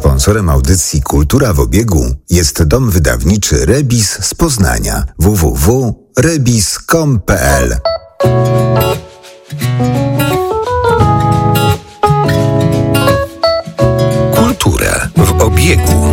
Sponsorem audycji Kultura w obiegu jest dom wydawniczy Rebis z Poznania. www.rebis.com.pl. Kultura w obiegu.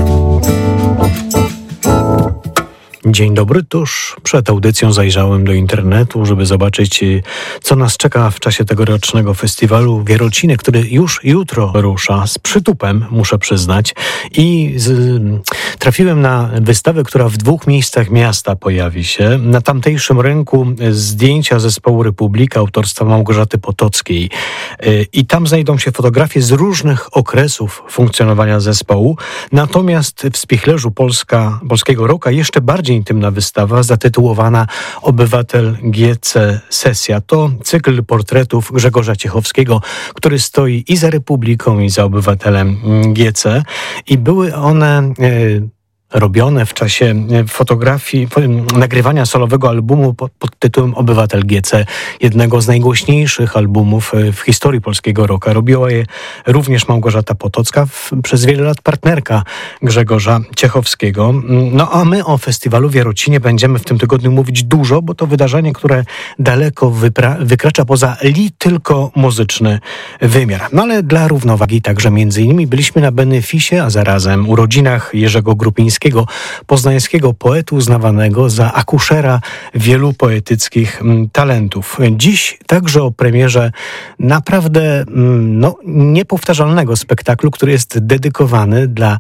Dzień dobry, tuż przed audycją zajrzałem do internetu, żeby zobaczyć, co nas czeka w czasie tegorocznego festiwalu w Jarocinie, który już jutro rusza z przytupem, muszę przyznać. I trafiłem na wystawę, która w 2 miejscach miasta pojawi się. Na tamtejszym rynku zdjęcia zespołu Republika autorstwa Małgorzaty Potockiej. I tam znajdą się fotografie z różnych okresów funkcjonowania zespołu. Natomiast w spichlerzu Polskiego Rocka jeszcze bardziej intymna wystawa zatytułowana Obywatel GC Sesja. To cykl portretów Grzegorza Ciechowskiego, który stoi i za Republiką, i za Obywatelem GC. I były one robione w czasie fotografii, nagrywania solowego albumu pod tytułem Obywatel GC, jednego z najgłośniejszych albumów w historii polskiego rocka. Robiła je również Małgorzata Potocka, przez wiele lat partnerka Grzegorza Ciechowskiego. No a my o festiwalu w Jarocinie będziemy w tym tygodniu mówić dużo, bo to wydarzenie, które daleko wykracza poza tylko muzyczny wymiar. No ale dla równowagi także między innymi byliśmy na beneficie, a zarazem urodzinach Jerzego Grupińskiego, poznańskiego poety uznawanego za akuszera wielu poetyckich talentów. Dziś także o premierze naprawdę niepowtarzalnego spektaklu, który jest dedykowany dla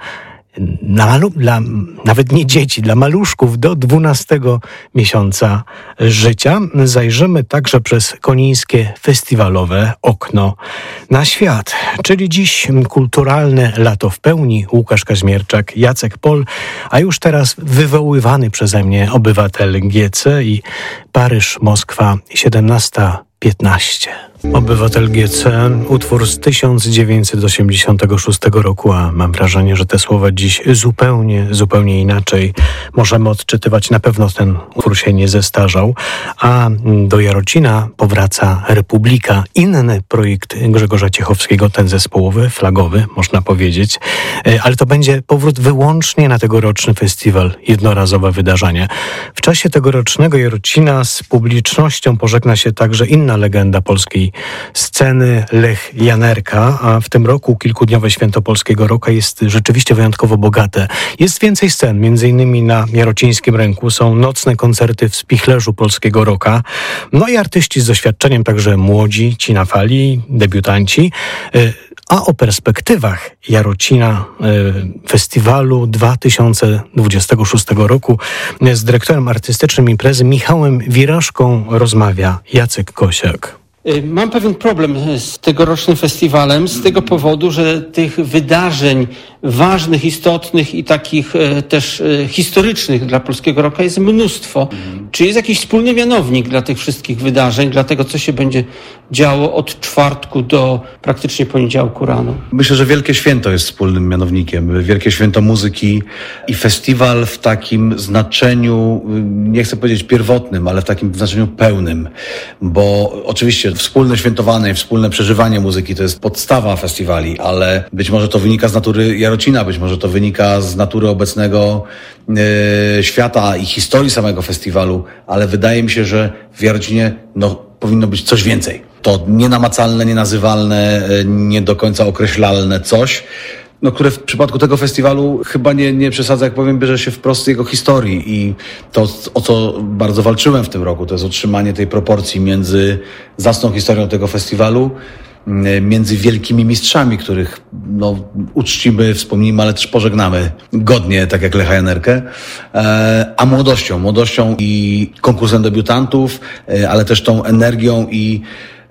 nawet nie dzieci, dla maluszków do 12 miesiąca życia. Zajrzymy także przez konińskie festiwalowe okno na świat. Czyli dziś kulturalne lato w pełni. Łukasz Kaźmierczak, Jacek Pol, a już teraz wywoływany przeze mnie Obywatel GC i Paryż, Moskwa, 17:15. Obywatel GC, utwór z 1986 roku, a mam wrażenie, że te słowa dziś zupełnie inaczej możemy odczytywać. Na pewno ten utwór się nie zestarzał, a do Jarocina powraca Republika, inny projekt Grzegorza Ciechowskiego, ten zespołowy, flagowy, można powiedzieć, ale to będzie powrót wyłącznie na tegoroczny festiwal, jednorazowe wydarzenie. W czasie tegorocznego Jarocina z publicznością pożegna się także inna legenda polskiej sceny, Lech Janerka, a w tym roku kilkudniowe święto polskiego rocka jest rzeczywiście wyjątkowo bogate. Jest więcej scen, między innymi na Jarocińskim Rynku są nocne koncerty w spichlerzu polskiego rocka, no i artyści z doświadczeniem, także młodzi, ci na fali, debiutanci. A o perspektywach Jarocina festiwalu 2026 roku z dyrektorem artystycznym imprezy Michałem Wiraszką rozmawia Jacek Kosiak. Mam pewien problem z tegorocznym festiwalem z tego powodu, że tych wydarzeń ważnych, istotnych i takich też historycznych dla polskiego rocka jest mnóstwo. Czy jest jakiś wspólny mianownik dla tych wszystkich wydarzeń, dla tego, co się będzie działo od czwartku do praktycznie poniedziałku rano? Myślę, że Wielkie Święto jest wspólnym mianownikiem. Wielkie Święto muzyki i festiwal w takim znaczeniu, nie chcę powiedzieć pierwotnym, ale w takim znaczeniu pełnym, bo oczywiście wspólne świętowanie, wspólne przeżywanie muzyki to jest podstawa festiwali, ale być może to wynika z natury Jarocina, być może to wynika z natury obecnego świata i historii samego festiwalu, ale wydaje mi się, że w Jarocinie powinno być coś więcej. To nienamacalne, nienazywalne, nie do końca określalne coś, które w przypadku tego festiwalu chyba nie przesadzę, jak powiem, bierze się wprost z jego historii i to, o co bardzo walczyłem w tym roku, to jest utrzymanie tej proporcji między zacną historią tego festiwalu, między wielkimi mistrzami, których uczcimy, wspomnimy, ale też pożegnamy godnie, tak jak Lecha Janerkę, a młodością i konkursem debiutantów, ale też tą energią i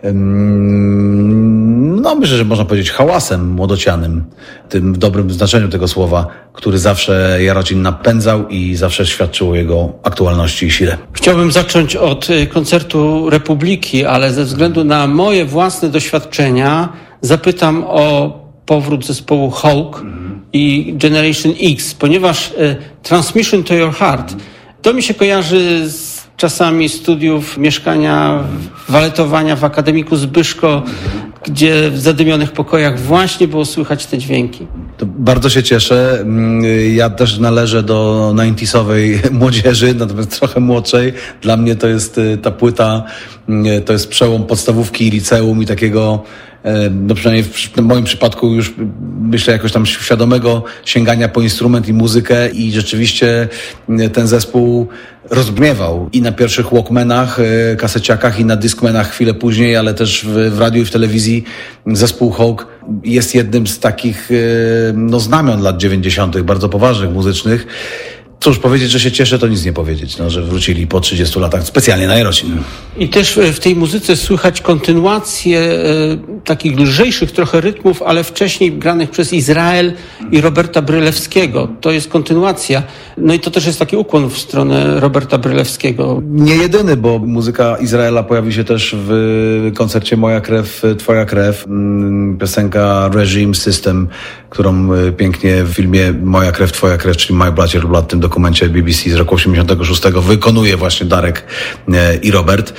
myślę, że można powiedzieć hałasem młodocianym, tym w dobrym znaczeniu tego słowa, który zawsze Jarocin napędzał i zawsze świadczył o jego aktualności i sile. Chciałbym zacząć od koncertu Republiki, ale ze względu na moje własne doświadczenia zapytam o powrót zespołu Hulk i Generation X, ponieważ Transmission to Your Heart to mi się kojarzy z czasami studiów, mieszkania, waletowania w Akademiku Zbyszko, gdzie w zadymionych pokojach właśnie było słychać te dźwięki. To bardzo się cieszę. Ja też należę do 90sowej młodzieży, natomiast trochę młodszej. Dla mnie to jest ta płyta, to jest przełom podstawówki i liceum i takiego, no przynajmniej w moim przypadku już myślę jakoś tam świadomego sięgania po instrument i muzykę i rzeczywiście ten zespół rozbrzmiewał i na pierwszych Walkmanach, kaseciakach i na Discmanach chwilę później, ale też w radiu i w telewizji. Zespół Hawk jest jednym z takich znamion lat 90., bardzo poważnych, muzycznych. Cóż, powiedzieć, że się cieszę, to nic nie powiedzieć, że wrócili po 30 latach specjalnie na Jarocin. I też w tej muzyce słychać kontynuację takich lżejszych trochę rytmów, ale wcześniej granych przez Izrael i Roberta Brylewskiego. To jest kontynuacja. No i to też jest taki ukłon w stronę Roberta Brylewskiego. Nie jedyny, bo muzyka Izraela pojawi się też w koncercie Moja krew, twoja krew. Piosenka Regime System, którą pięknie w filmie Moja krew, twoja krew, czyli My Blood, Your Blood, tym dokumencie BBC z roku 86 wykonuje właśnie Darek i Robert.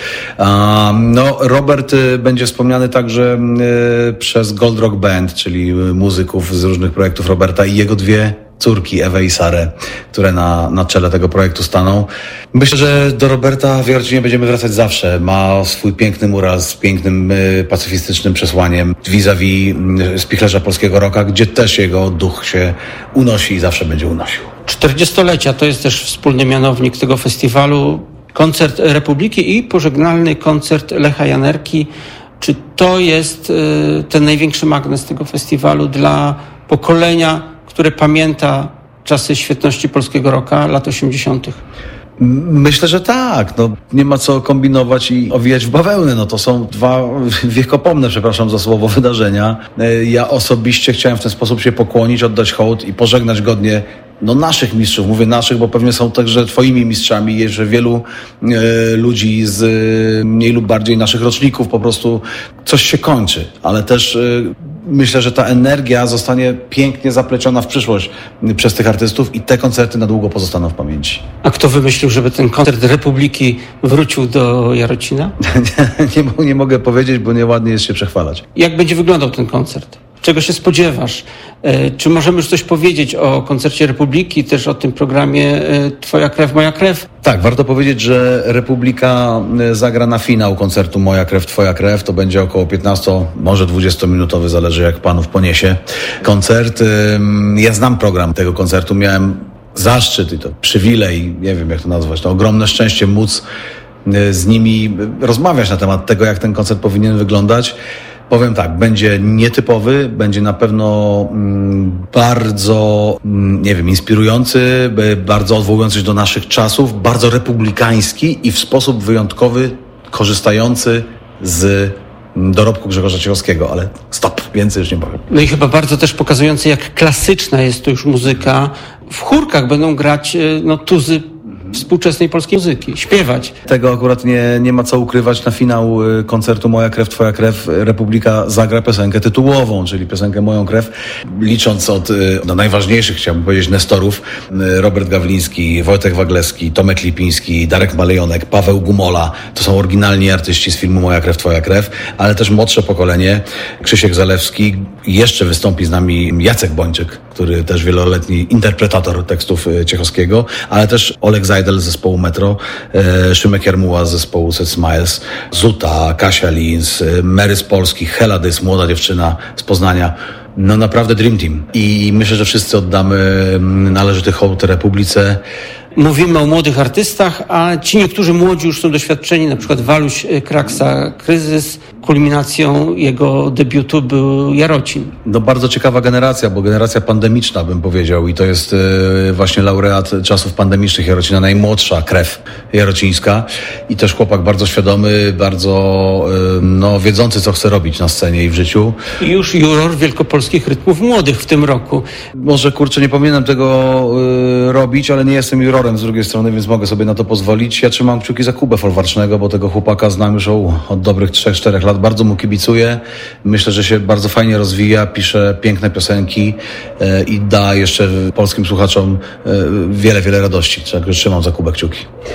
Robert będzie wspomniany także przez Gold Rock Band, czyli muzyków z różnych projektów Roberta i jego dwie córki, Ewę i Sarę, które na czele tego projektu staną. Myślę, że do Roberta w Jarocinie będziemy wracać zawsze. Ma swój piękny mural z pięknym pacyfistycznym przesłaniem vis-a-vis spichlerza polskiego rocka, gdzie też jego duch się unosi i zawsze będzie unosił. 40-lecia to jest też wspólny mianownik tego festiwalu. Koncert Republiki i pożegnalny koncert Lecha Janerki. Czy to jest ten największy magnes tego festiwalu dla pokolenia, które pamięta czasy świetności polskiego rocka lat 80. Myślę, że tak. Nie ma co kombinować i owijać w bawełnę. To są dwa wiekopomne, przepraszam za słowo, wydarzenia. Ja osobiście chciałem w ten sposób się pokłonić, oddać hołd i pożegnać godnie naszych mistrzów. Mówię naszych, bo pewnie są także twoimi mistrzami. Jest, że wielu ludzi z mniej lub bardziej naszych roczników po prostu coś się kończy, ale też myślę, że ta energia zostanie pięknie zapleciona w przyszłość przez tych artystów i te koncerty na długo pozostaną w pamięci. A kto wymyślił, żeby ten koncert Republiki wrócił do Jarocina? Nie mogę powiedzieć, bo nieładnie jest się przechwalać. Jak będzie wyglądał ten koncert? Czego się spodziewasz? Czy możemy już coś powiedzieć o koncercie Republiki, też o tym programie Twoja krew, moja krew? Tak, warto powiedzieć, że Republika zagra na finał koncertu Moja krew, twoja krew. To będzie około 15, może 20-minutowy, zależy jak panów poniesie koncert. Ja znam program tego koncertu, miałem zaszczyt i to przywilej, nie wiem jak to nazwać, ogromne szczęście móc z nimi rozmawiać na temat tego, jak ten koncert powinien wyglądać. Powiem tak, będzie nietypowy, będzie na pewno bardzo, inspirujący, bardzo odwołujący się do naszych czasów, bardzo republikański i w sposób wyjątkowy korzystający z dorobku Grzegorza Ciechowskiego, ale stop, więcej już nie powiem. No i chyba bardzo też pokazujący, jak klasyczna jest to już muzyka. W chórkach będą grać tuzy współczesnej polskiej muzyki, śpiewać. Tego akurat nie ma co ukrywać. Na finał koncertu Moja krew, twoja krew Republika zagra piosenkę tytułową, czyli piosenkę Moją krew. Licząc od najważniejszych, chciałbym powiedzieć, nestorów, Robert Gawliński, Wojtek Waglewski, Tomek Lipiński, Darek Malejonek, Paweł Gumola. To są oryginalni artyści z filmu Moja krew, twoja krew, ale też młodsze pokolenie. Krzysiek Zalewski, jeszcze wystąpi z nami Jacek Bończyk, który też wieloletni interpretator tekstów Ciechowskiego, ale też Olek Zajdel z zespołu Metro, Szymek Jarmuła z zespołu Set Smiles, Zuta, Kasia Lins, Mary z Polski, Hela Dys, młoda dziewczyna z Poznania. Naprawdę Dream Team. I myślę, że wszyscy oddamy należyty hołd Republice. Mówimy o młodych artystach, a ci niektórzy młodzi już są doświadczeni, na przykład Waluś Kraksa, Kryzys. Kulminacją jego debiutu był Jarocin. Bardzo ciekawa generacja, bo generacja pandemiczna, bym powiedział, i to jest właśnie laureat czasów pandemicznych Jarocina, najmłodsza krew jarocińska i też chłopak bardzo świadomy, bardzo wiedzący, co chce robić na scenie i w życiu. I już juror Wielkopolskich Rytmów Młodych w tym roku. Może, nie powinienem tego robić, ale nie jestem jurorem z drugiej strony, więc mogę sobie na to pozwolić. Ja trzymam kciuki za Kubę Folwarcznego, bo tego chłopaka znam już od dobrych 3-4 lat. Bardzo mu kibicuję. Myślę, że się bardzo fajnie rozwija, pisze piękne piosenki i da jeszcze polskim słuchaczom wiele, wiele radości. Także trzymam za Kubę kciuki.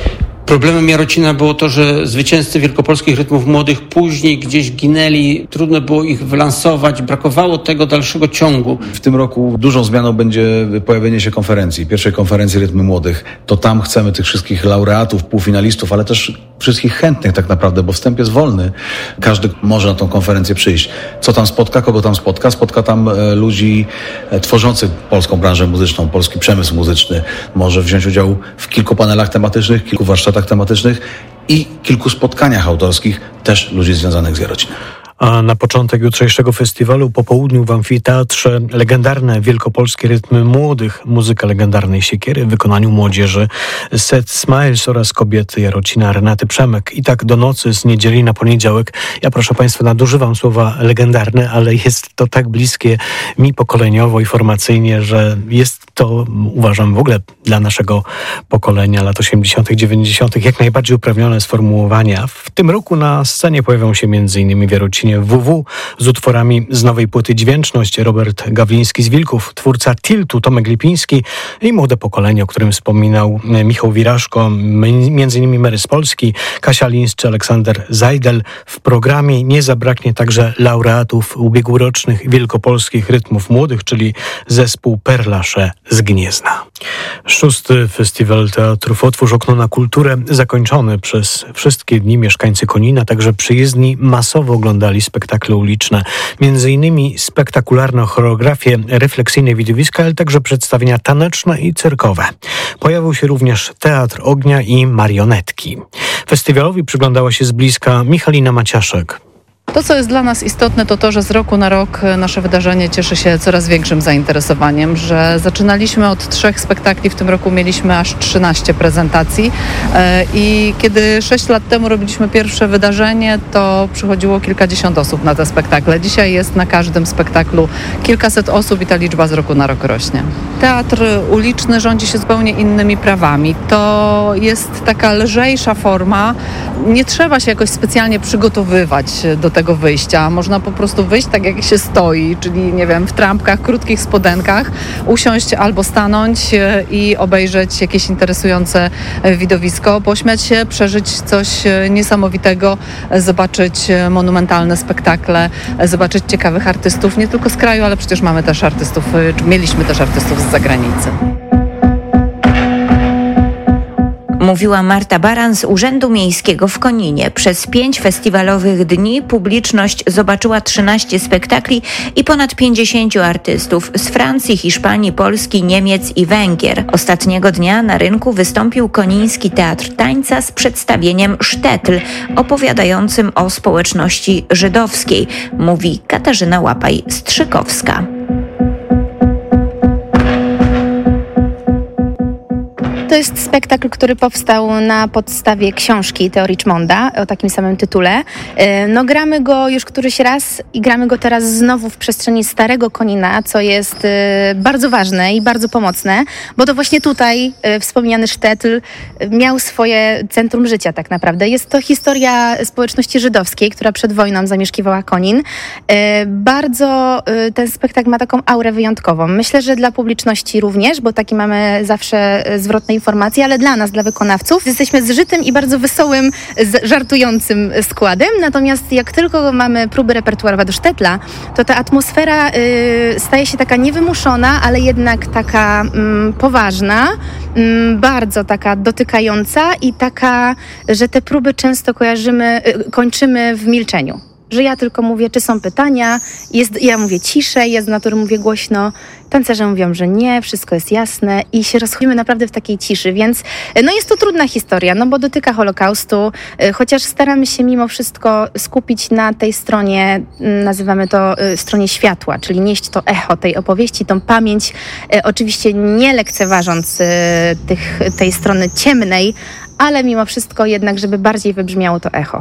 Problemem Jarocina było to, że zwycięzcy wielkopolskich rytmów młodych później gdzieś ginęli, trudno było ich wylansować, brakowało tego dalszego ciągu. W tym roku dużą zmianą będzie pojawienie się konferencji, pierwszej konferencji Rytmy Młodych. To tam chcemy tych wszystkich laureatów, półfinalistów, ale też wszystkich chętnych tak naprawdę, bo wstęp jest wolny. Każdy może na tą konferencję przyjść. Co tam spotka, kogo tam spotka? Spotka tam ludzi tworzących polską branżę muzyczną, polski przemysł muzyczny. Może wziąć udział w kilku panelach tematycznych, kilku warsztatach tematycznych i kilku spotkaniach autorskich też ludzi związanych z Jarocinem. A na początek jutrzejszego festiwalu po południu w amfiteatrze legendarne wielkopolskie rytmy młodych, muzyka legendarnej Siekiery w wykonaniu młodzieży, Set Smiles oraz kobiety Jarocina Renaty Przemek. I tak do nocy z niedzieli na poniedziałek. Ja, proszę Państwa, nadużywam słowa legendarne, ale jest to tak bliskie mi pokoleniowo i formacyjnie, że jest to, uważam, w ogóle dla naszego pokolenia lat 80., 90. jak najbardziej uprawnione sformułowania. W tym roku na scenie pojawią się m.in. w Jarocinie WW z utworami z nowej płyty Dźwięczność, Robert Gawliński z Wilków, twórca Tiltu Tomek Lipiński i młode pokolenie, o którym wspominał Michał Wiraszko, m.in. Mary z Polski, Kasia Linz czy Aleksander Zajdel. W programie nie zabraknie także laureatów ubiegłorocznych wielkopolskich rytmów młodych, czyli zespół Perlasze z Gniezna. 6. Festiwal Teatrów Otwórz okno na kulturę, zakończony przez wszystkie dni mieszkańcy Konina, także przyjezdni masowo oglądali spektakle uliczne, m.in. spektakularne choreografie, refleksyjne widowiska, ale także przedstawienia taneczne i cyrkowe. Pojawił się również Teatr Ognia i marionetki. Festiwalowi przyglądała się z bliska Michalina Maciaszek. To, co jest dla nas istotne, to to, że z roku na rok nasze wydarzenie cieszy się coraz większym zainteresowaniem, że zaczynaliśmy od 3 spektakli, w tym roku mieliśmy aż 13 prezentacji i kiedy 6 lat temu robiliśmy pierwsze wydarzenie, to przychodziło kilkadziesiąt osób na te spektakle. Dzisiaj jest na każdym spektaklu kilkaset osób i ta liczba z roku na rok rośnie. Teatr uliczny rządzi się zupełnie innymi prawami. To jest taka lżejsza forma. Nie trzeba się jakoś specjalnie przygotowywać do tego wyjścia. Można po prostu wyjść tak, jak się stoi, czyli nie wiem, w trampkach, krótkich spodenkach, usiąść albo stanąć i obejrzeć jakieś interesujące widowisko, pośmiać się, przeżyć coś niesamowitego, zobaczyć monumentalne spektakle, zobaczyć ciekawych artystów, nie tylko z kraju, ale przecież mamy też artystów, mieliśmy też artystów z zagranicy. Mówiła Marta Baran z Urzędu Miejskiego w Koninie. Przez 5 festiwalowych dni publiczność zobaczyła 13 spektakli i ponad 50 artystów z Francji, Hiszpanii, Polski, Niemiec i Węgier. Ostatniego dnia na rynku wystąpił Koniński Teatr Tańca z przedstawieniem Sztetl, opowiadającym o społeczności żydowskiej, mówi Katarzyna Łapaj-Strzykowska. To jest spektakl, który powstał na podstawie książki Theo Richmonda o takim samym tytule. No, gramy go już któryś raz i gramy go teraz znowu w przestrzeni Starego Konina, co jest bardzo ważne i bardzo pomocne, bo to właśnie tutaj wspomniany Sztetl miał swoje centrum życia tak naprawdę. Jest to historia społeczności żydowskiej, która przed wojną zamieszkiwała Konin. Bardzo ten spektakl ma taką aurę wyjątkową. Myślę, że dla publiczności również, bo taki mamy zawsze zwrotne informacje, ale dla nas, dla wykonawców, jesteśmy zżytym i bardzo wesołym, żartującym składem. Natomiast jak tylko mamy próby repertuarowe do Sztetla, to ta atmosfera staje się taka niewymuszona, ale jednak taka poważna, bardzo taka dotykająca i taka, że te próby często kończymy w milczeniu. Że ja tylko mówię, czy są pytania, ja mówię ciszej, ja z natury mówię głośno, tancerze mówią, że nie, wszystko jest jasne i się rozchodzimy naprawdę w takiej ciszy, więc no jest to trudna historia, no bo dotyka Holokaustu, chociaż staramy się mimo wszystko skupić na tej stronie, nazywamy to stronie światła, czyli nieść to echo tej opowieści, tą pamięć, oczywiście nie lekceważąc tej strony ciemnej, ale mimo wszystko jednak, żeby bardziej wybrzmiało to echo.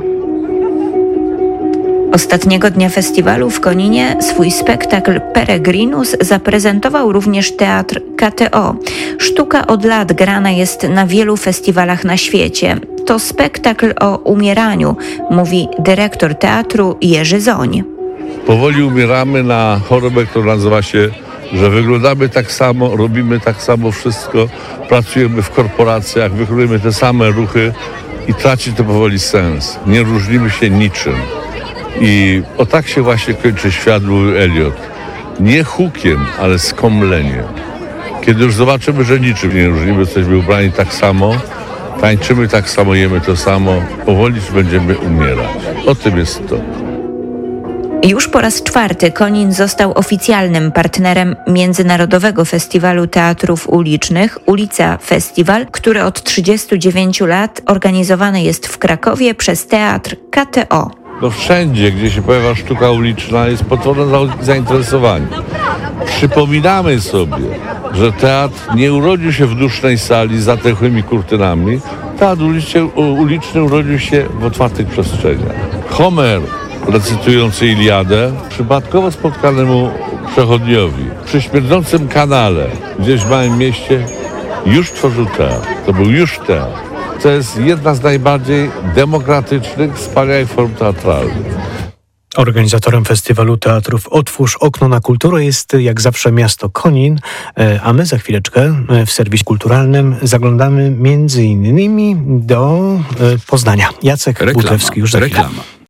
Ostatniego dnia festiwalu w Koninie swój spektakl Peregrinus zaprezentował również Teatr KTO. Sztuka od lat grana jest na wielu festiwalach na świecie. To spektakl o umieraniu, mówi dyrektor teatru Jerzy Zoń. Powoli umieramy na chorobę, która nazywa się że wyglądamy tak samo, robimy tak samo wszystko, pracujemy w korporacjach, wykonujemy te same ruchy i traci to powoli sens. Nie różnimy się niczym. I o tak się właśnie kończy świat, mówił Eliot. Nie hukiem, ale skomleniem. Kiedy już zobaczymy, że niczym nie różnimy, jesteśmy ubrani tak samo, tańczymy tak samo, jemy to samo, powoli będziemy umierać. O tym jest to. Już po raz 4 Konin został oficjalnym partnerem Międzynarodowego Festiwalu Teatrów Ulicznych Ulica Festiwal, który od 39 lat organizowany jest w Krakowie przez Teatr KTO. No wszędzie, gdzie się pojawia sztuka uliczna, jest potworne zainteresowanie. Przypominamy sobie, że teatr nie urodził się w dusznej sali z zatęchłymi kurtynami. Teatr uliczny urodził się w otwartych przestrzeniach. Homer, recytujący Iliadę, przypadkowo spotkanemu przechodniowi przy śmierdzącym kanale gdzieś w małym mieście już tworzył teatr. To był już teatr. To jest jedna z najbardziej demokratycznych, wspaniałych form teatralnych. Organizatorem festiwalu teatrów Otwórz okno na kulturę jest jak zawsze miasto Konin, a my za chwileczkę w serwisie kulturalnym zaglądamy między innymi do Poznania. Jacek Butlewski już za chwilę.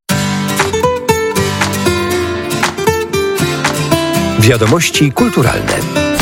Wiadomości kulturalne.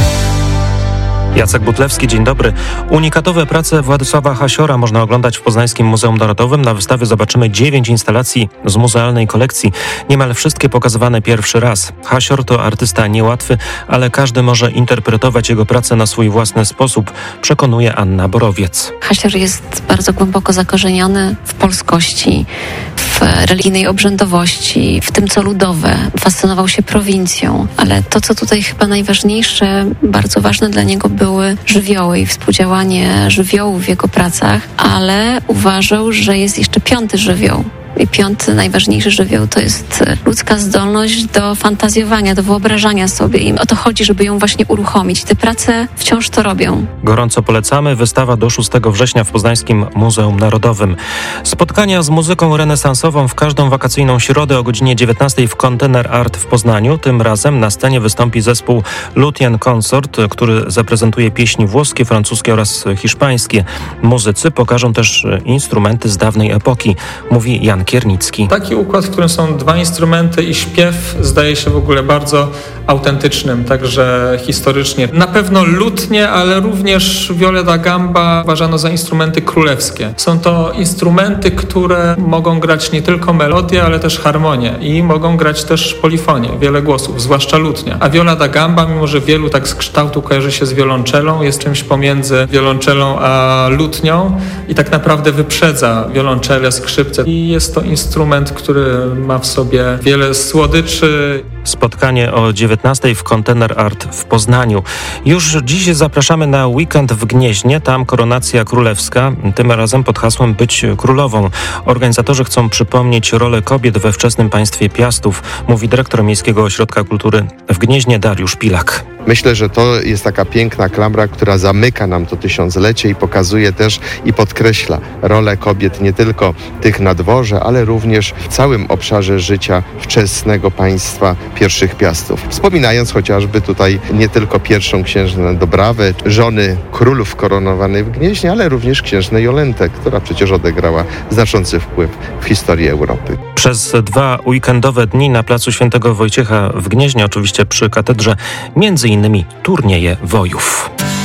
Jacek Butlewski, dzień dobry. Unikatowe prace Władysława Hasiora można oglądać w Poznańskim Muzeum Narodowym. Na wystawie zobaczymy 9 instalacji z muzealnej kolekcji. Niemal wszystkie pokazywane pierwszy raz. Hasior to artysta niełatwy, ale każdy może interpretować jego pracę na swój własny sposób, przekonuje Anna Borowiec. Hasior jest bardzo głęboko zakorzeniony w polskości, w religijnej obrzędowości, w tym co ludowe. Fascynował się prowincją, ale to, co tutaj chyba najważniejsze, bardzo ważne dla niego były żywioły i współdziałanie żywiołów w jego pracach, ale uważał, że jest jeszcze 5. żywioł. I 5. najważniejszy żywioł to jest ludzka zdolność do fantazjowania, do wyobrażania sobie. I o to chodzi, żeby ją właśnie uruchomić. Te prace wciąż to robią. Gorąco polecamy. Wystawa do 6 września w Poznańskim Muzeum Narodowym. Spotkania z muzyką renesansową w każdą wakacyjną środę o godzinie 19 w Container Art w Poznaniu. Tym razem na scenie wystąpi zespół Luthian Consort, który zaprezentuje pieśni włoskie, francuskie oraz hiszpańskie. Muzycy pokażą też instrumenty z dawnej epoki, mówi Jan Kiernicki. Taki układ, w którym są 2 instrumenty i śpiew zdaje się w ogóle bardzo autentycznym, także historycznie. Na pewno lutnie, ale również viola da gamba uważano za instrumenty królewskie. Są to instrumenty, które mogą grać nie tylko melodię, ale też harmonię i mogą grać też polifonię, wiele głosów, zwłaszcza lutnia. A viola da gamba, mimo że wielu tak z kształtu kojarzy się z wiolonczelą, jest czymś pomiędzy wiolonczelą a lutnią i tak naprawdę wyprzedza wiolonczelę, skrzypce i jest to instrument, który ma w sobie wiele słodyczy. Spotkanie o 19 w Container Art w Poznaniu. Już dziś zapraszamy na weekend w Gnieźnie, tam koronacja królewska, tym razem pod hasłem Być królową. Organizatorzy chcą przypomnieć rolę kobiet we wczesnym państwie Piastów, mówi dyrektor Miejskiego Ośrodka Kultury w Gnieźnie Dariusz Pilak. Myślę, że to jest taka piękna klamra, która zamyka nam to tysiąclecie i pokazuje też i podkreśla rolę kobiet nie tylko tych na dworze, ale również w całym obszarze życia wczesnego państwa pierwszych Piastów. Wspominając chociażby tutaj nie tylko pierwszą księżnę Dobrawę, żony królów koronowanych w Gnieźnie, ale również księżnę Jolentę, która przecież odegrała znaczący wpływ w historii Europy. Przez 2 weekendowe dni na placu Świętego Wojciecha w Gnieźnie, oczywiście przy katedrze, między innymi turnieje wojów.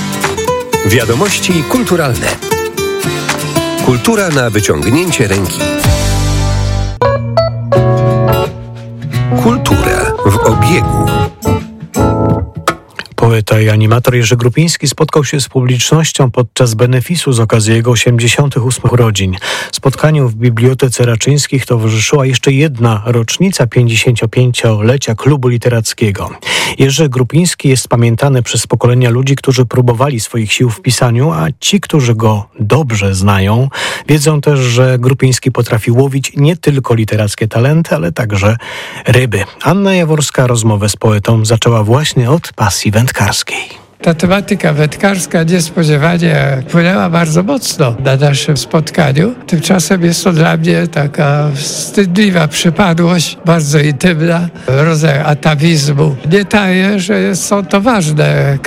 Wiadomości kulturalne. Kultura na wyciągnięcie ręki. Kultura w obiegu. Poeta i animator Jerzy Grupiński spotkał się z publicznością podczas benefisu z okazji jego 88 urodzin. Spotkaniu w Bibliotece Raczyńskich towarzyszyła jeszcze jedna rocznica 55-lecia klubu literackiego. Jerzy Grupiński jest pamiętany przez pokolenia ludzi, którzy próbowali swoich sił w pisaniu, a ci, którzy go dobrze znają, wiedzą też, że Grupiński potrafi łowić nie tylko literackie talenty, ale także ryby. Anna Jaworska rozmowę z poetą zaczęła właśnie od pasji wędkarskiej. Ta tematyka wędkarska niespodziewanie wpłynęła bardzo mocno na naszym spotkaniu. Tymczasem jest to dla mnie taka wstydliwa przypadłość, bardzo intymna, rodzaj atawizmu. Nie taję, że są to ważne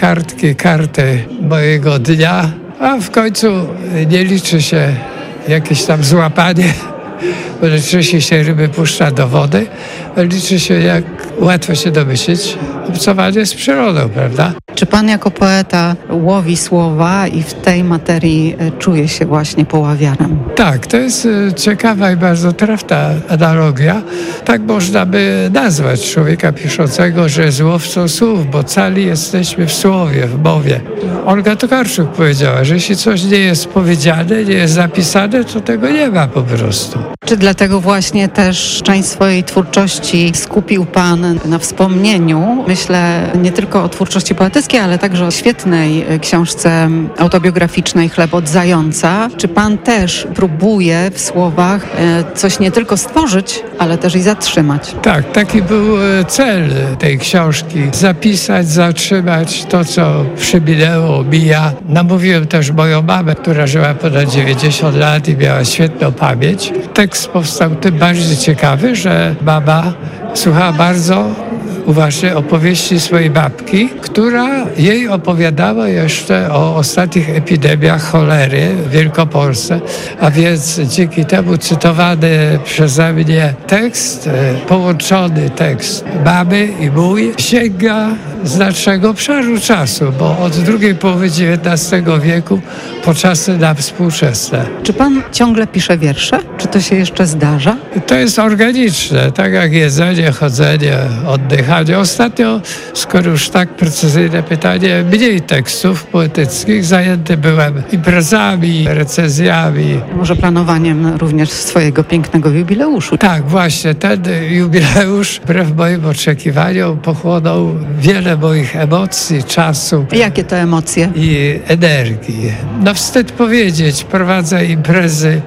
karty mojego dnia, a w końcu nie liczy się jakieś tam złapanie, bo liczy się ryby puszcza do wody, liczy się, jak łatwo się domyślić, obcowanie z przyrodą, prawda? Czy pan jako poeta łowi słowa i w tej materii czuje się właśnie poławianem? Tak, to jest ciekawa i bardzo trafna analogia. Tak można by nazwać człowieka piszącego, że jest łowcą słów, bo cali jesteśmy w słowie, w mowie. Olga Tokarczuk powiedziała, że jeśli coś nie jest powiedziane, nie jest zapisane, to tego nie ma po prostu. Czy dlatego właśnie też część swojej twórczości skupił pan na wspomnieniu? Myślę nie tylko o twórczości poetyckiej, ale także o świetnej książce autobiograficznej Chleb od zająca. Czy pan też próbuje w słowach coś nie tylko stworzyć, ale też i zatrzymać? Tak, taki był cel tej książki. Zapisać, zatrzymać to, co przyminęło, mija. Namówiłem też moją mamę, która żyła ponad 90 lat i miała świetną pamięć. Tekst powstał tym bardziej ciekawy, że mama słuchała bardzo uważnie opowieści swojej babki, która jej opowiadała jeszcze o ostatnich epidemiach cholery w Wielkopolsce, a więc dzięki temu cytowany przeze mnie tekst, połączony tekst mamy i mój, sięga znacznego obszaru czasu, bo od drugiej połowy XIX wieku po czasy nam współczesne. Czy pan ciągle pisze wiersze? Czy to się jeszcze zdarza? To jest organiczne, tak jak jedzenie, chodzenie, oddychanie. Ostatnio, skoro już tak precyzyjne pytanie, mniej tekstów poetyckich, zajęty byłem imprezami, recenzjami. Może planowaniem również swojego pięknego jubileuszu. Tak, właśnie, ten jubileusz, wbrew moim oczekiwaniom, pochłonął wiele moich emocji, czasu. Jakie to emocje? I energii. No wstyd powiedzieć, prowadzę imprezy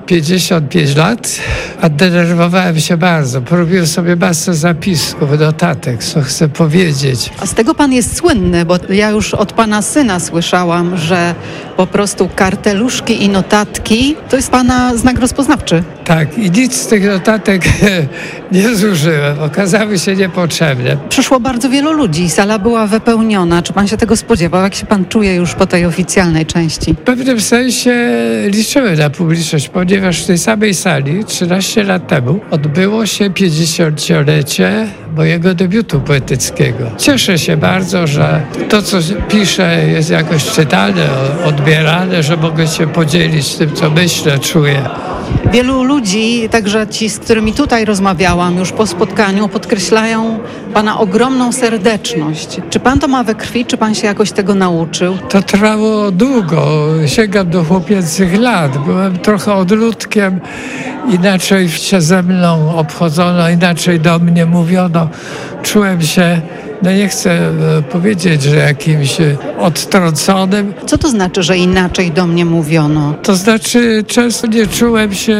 55 lat, a denerwowałem się bardzo. Porobiłem sobie masę zapisków, notatek, co chcę powiedzieć. A z tego pan jest słynny, bo ja już od pana syna słyszałam, że po prostu karteluszki i notatki to jest pana znak rozpoznawczy. Tak, i nic z tych notatek nie zużyłem. Okazały się niepotrzebne. Przyszło bardzo wielu ludzi, sala była wypełniona. Czy pan się tego spodziewał? Jak się pan czuje już po tej oficjalnej części? W pewnym sensie liczyłem na publiczność, ponieważ w tej samej sali 13 lat temu odbyło się 50-lecie mojego debiutu poetyckiego. Cieszę się bardzo, że to, co piszę, jest jakoś czytane, odbierane, że mogę się podzielić tym, co myślę, czuję. Wielu ludzi, także ci, z którymi tutaj rozmawiałam już po spotkaniu, podkreślają pana ogromną serdeczność. Czy pan to ma we krwi, czy pan się jakoś tego nauczył? To trwało długo. Sięgam do chłopięcych lat. Byłem trochę odludkiem. Inaczej się ze mną obchodzono, inaczej do mnie mówiono. Czułem się, no nie chcę powiedzieć, że jakimś odtrąconym. Co to znaczy, że inaczej do mnie mówiono? To znaczy, często nie czułem się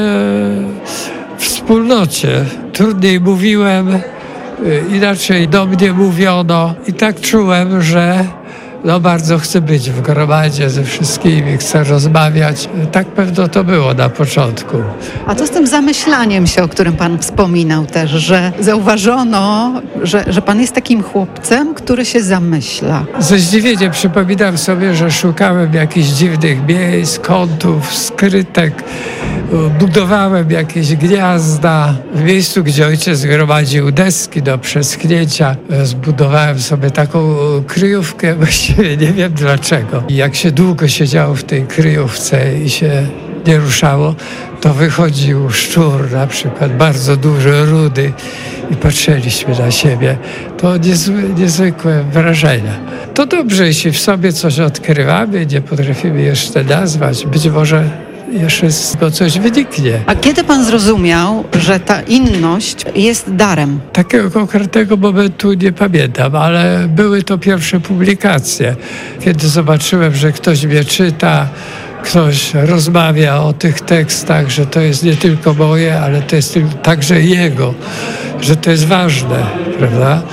w wspólnocie. Trudniej mówiłem, inaczej do mnie mówiono i tak czułem, że bardzo chcę być w gromadzie ze wszystkimi, chcę rozmawiać. Tak pewno to było na początku. A co z tym zamyślaniem się, o którym pan wspominał też, że zauważono, że pan jest takim chłopcem, który się zamyśla? Ze zdziwieniem przypominam sobie, że szukałem jakichś dziwnych miejsc, kątów, skrytek. Budowałem jakieś gniazda. W miejscu, gdzie ojciec gromadził deski do przeschnięcia, zbudowałem sobie taką kryjówkę. Właściwie nie wiem dlaczego. I jak się długo siedziało w tej kryjówce i się nie ruszało, to wychodził szczur, na przykład bardzo duży, rudy i patrzyliśmy na siebie. To niezwykłe wrażenia. To dobrze, jeśli w sobie coś odkrywamy, nie potrafimy jeszcze nazwać. Być może jeszcze z tego coś wyniknie. A kiedy pan zrozumiał, że ta inność jest darem? Takiego konkretnego momentu nie pamiętam, ale były to pierwsze publikacje. Kiedy zobaczyłem, że ktoś mnie czyta, ktoś rozmawia o tych tekstach, że to jest nie tylko moje, ale to jest także jego, że to jest ważne, prawda?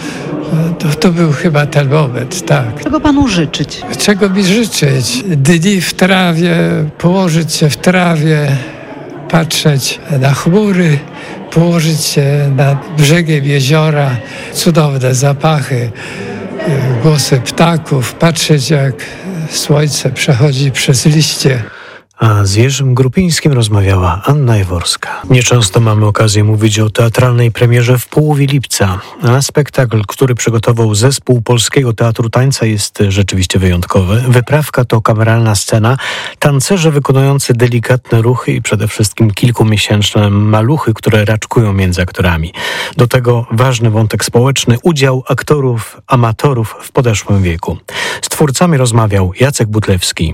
To był chyba ten moment, tak. Czego panu życzyć? Czego mi życzyć? Dni w trawie, położyć się w trawie, patrzeć na chmury, położyć się nad brzegiem jeziora, cudowne zapachy, głosy ptaków, patrzeć jak słońce przechodzi przez liście. A z Jerzym Grupińskim rozmawiała Anna Jaworska. Nieczęsto mamy okazję mówić o teatralnej premierze w połowie lipca, a spektakl, który przygotował zespół Polskiego Teatru Tańca, jest rzeczywiście wyjątkowy. Wyprawka to kameralna scena, tancerze wykonujący delikatne ruchy i przede wszystkim kilkumiesięczne maluchy, które raczkują między aktorami. Do tego ważny wątek społeczny, udział aktorów, amatorów w podeszłym wieku. Z twórcami rozmawiał Jacek Butlewski.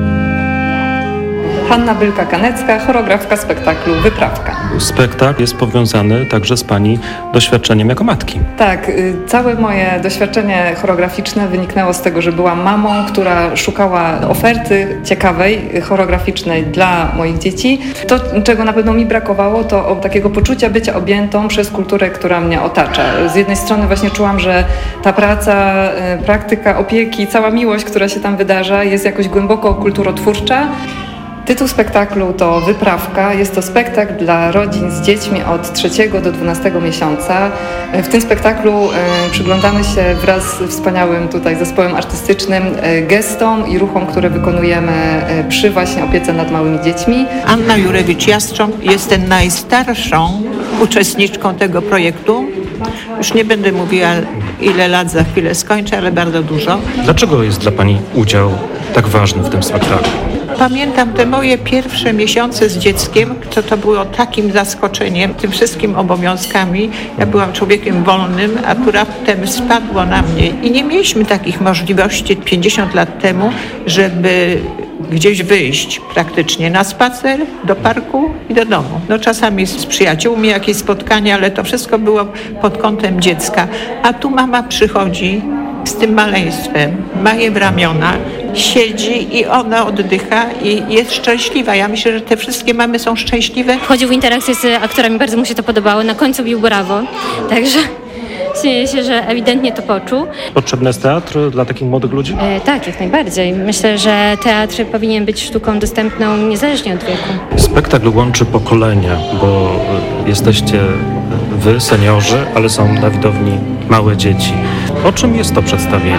Hanna Bylka-Kanecka, choreografka spektaklu Wyprawka. Spektakl jest powiązany także z pani doświadczeniem jako matki. Tak, całe moje doświadczenie choreograficzne wyniknęło z tego, że byłam mamą, która szukała oferty ciekawej, choreograficznej dla moich dzieci. To, czego na pewno mi brakowało, to takiego poczucia bycia objętą przez kulturę, która mnie otacza. Z jednej strony właśnie czułam, że ta praca, praktyka opieki, cała miłość, która się tam wydarza, jest jakoś głęboko kulturotwórcza. Tytuł spektaklu to Wyprawka. Jest to spektakl dla rodzin z dziećmi od 3 do 12 miesiąca. W tym spektaklu przyglądamy się wraz z wspaniałym tutaj zespołem artystycznym gestom i ruchom, które wykonujemy przy właśnie opiece nad małymi dziećmi. Anna Jurewicz-Jastrząb, jestem najstarszą uczestniczką tego projektu. Już nie będę mówiła, ile lat za chwilę skończę, ale bardzo dużo. Dlaczego jest dla pani udział tak ważny w tym spektaklu? Pamiętam te moje pierwsze miesiące z dzieckiem, to było takim zaskoczeniem, tym wszystkim obowiązkami. Ja byłam człowiekiem wolnym, a tu raptem spadło na mnie. I nie mieliśmy takich możliwości 50 lat temu, żeby gdzieś wyjść praktycznie na spacer, do parku i do domu. No czasami z przyjaciółmi jakieś spotkania, ale to wszystko było pod kątem dziecka. A tu mama przychodzi z tym maleństwem, ma je w ramionach, siedzi i ona oddycha i jest szczęśliwa. Ja myślę, że te wszystkie mamy są szczęśliwe. Wchodził w interakcję z aktorami, bardzo mu się to podobało. Na końcu bił brawo, także śmieję się, że ewidentnie to poczuł. Potrzebny jest teatr dla takich młodych ludzi? Tak, jak najbardziej. Myślę, że teatr powinien być sztuką dostępną niezależnie od wieku. Spektakl łączy pokolenia, bo jesteście wy, seniorzy, ale są na widowni małe dzieci. O czym jest to przedstawienie?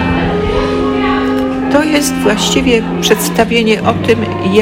To jest właściwie przedstawienie o tym,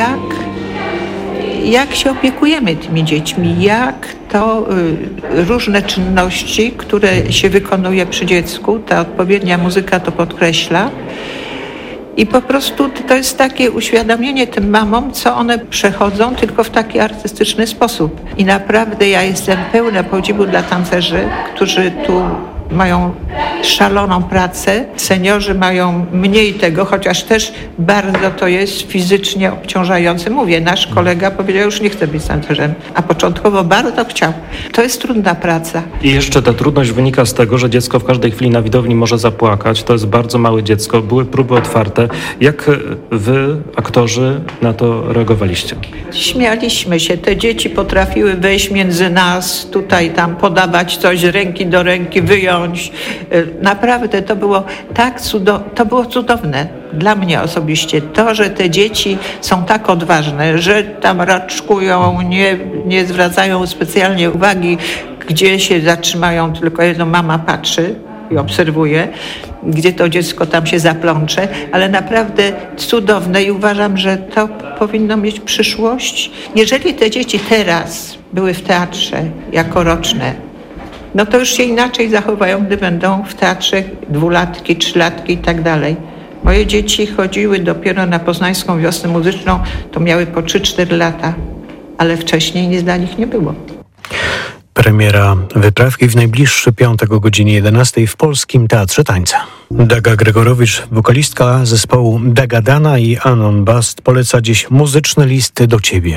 jak się opiekujemy tymi dziećmi, jak to różne czynności, które się wykonuje przy dziecku, ta odpowiednia muzyka to podkreśla. I po prostu to jest takie uświadomienie tym mamom, co one przechodzą, tylko w taki artystyczny sposób. I naprawdę ja jestem pełna podziwu dla tancerzy, którzy tu mają szaloną pracę. Seniorzy mają mniej tego, chociaż też bardzo to jest fizycznie obciążające. Mówię, nasz kolega powiedział, już nie chce być tancerzem, a początkowo bardzo chciał. To jest trudna praca. I jeszcze ta trudność wynika z tego, że dziecko w każdej chwili na widowni może zapłakać. To jest bardzo małe dziecko. Były próby otwarte. Jak wy, aktorzy, na to reagowaliście? Śmialiśmy się. Te dzieci potrafiły wejść między nas, tutaj, tam podawać coś z ręki do ręki, wyjąć. Naprawdę to było tak to było cudowne dla mnie osobiście. To, że te dzieci są tak odważne, że tam raczkują, nie zwracają specjalnie uwagi, gdzie się zatrzymają, tylko jedno mama patrzy i obserwuje, gdzie to dziecko tam się zaplącze, ale naprawdę cudowne i uważam, że to powinno mieć przyszłość. Jeżeli te dzieci teraz były w teatrze jako roczne, no to już się inaczej zachowają, gdy będą w teatrze 2-latki, 3-latki i tak dalej. Moje dzieci chodziły dopiero na Poznańską Wiosnę Muzyczną, to miały po 3-4 lata, ale wcześniej nic dla nich nie było. Premiera Wyprawki w najbliższy piątek o godzinie 11 w Polskim Teatrze Tańca. Daga Gregorowicz, wokalistka zespołu Dagadana i Anon Bast poleca dziś muzyczny list do ciebie.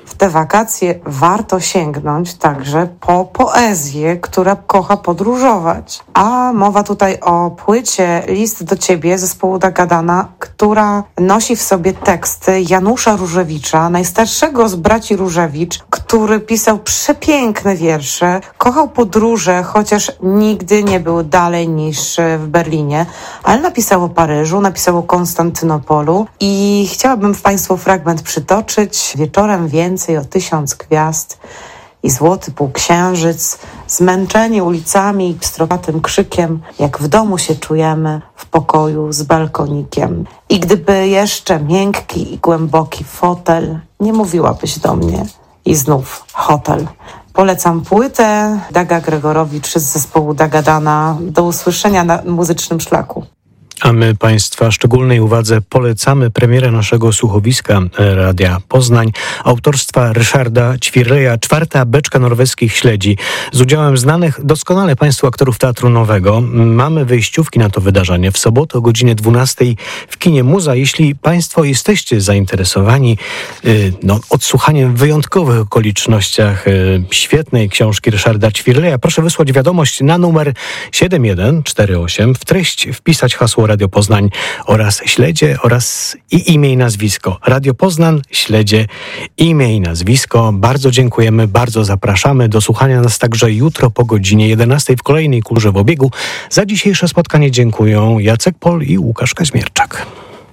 w te wakacje warto sięgnąć także po poezję, która kocha podróżować. A mowa tutaj o płycie List do Ciebie zespołu Dagadana, która nosi w sobie teksty Janusza Różewicza, najstarszego z braci Różewicz, który pisał przepiękne wiersze, kochał podróże, chociaż nigdy nie był dalej niż w Berlinie, ale napisał o Paryżu, napisał o Konstantynopolu i chciałabym Państwu fragment przytoczyć. Wieczorem więcej o 1000 gwiazd i złoty półksiężyc, zmęczeni ulicami i pstrowatym krzykiem, jak w domu się czujemy, w pokoju z balkonikiem. I gdyby jeszcze miękki i głęboki fotel, nie mówiłabyś do mnie. I znów hotel. Polecam płytę Daga Gregorowicz z zespołu Dagadana. Do usłyszenia na muzycznym szlaku. A my Państwa szczególnej uwadze polecamy premierę naszego słuchowiska Radia Poznań autorstwa Ryszarda Ćwirleja, 4. beczka norweskich śledzi z udziałem znanych doskonale Państwu aktorów Teatru Nowego. Mamy wyjściówki na to wydarzenie w sobotę o godzinie 12 w kinie Muza. Jeśli Państwo jesteście zainteresowani odsłuchaniem w wyjątkowych okolicznościach świetnej książki Ryszarda Ćwirleja, proszę wysłać wiadomość na numer 7148, w treść wpisać hasło Radio Poznań oraz śledzie oraz i imię i nazwisko. Radio Poznań, śledzie, imię i nazwisko. Bardzo dziękujemy, bardzo zapraszamy do słuchania nas także jutro po godzinie 11 w kolejnej Kulturze w obiegu. Za dzisiejsze spotkanie dziękuję Jacek Pol i Łukasz Kaźmierczak.